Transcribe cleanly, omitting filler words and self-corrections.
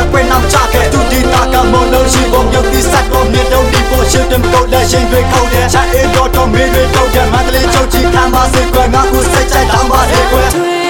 ကွယ်နောက်ချခဲ့သူဒီတာကမလို့ရှိဖို့မြုပ်ပြီးဆက်တော့မြေတုံးဒီပေါ်ရှိတယ်မကုန်တဲ့ရှင်တွေခုတ်တယ်ချာအေးတော့မေးတွေထုတ်တယ်မန္တလေးချုပ်ကြီးခံပါစေကွယ်ငါ့ကိုစိတ်ကြိုက်တောင်းပါတယ်ကွယ်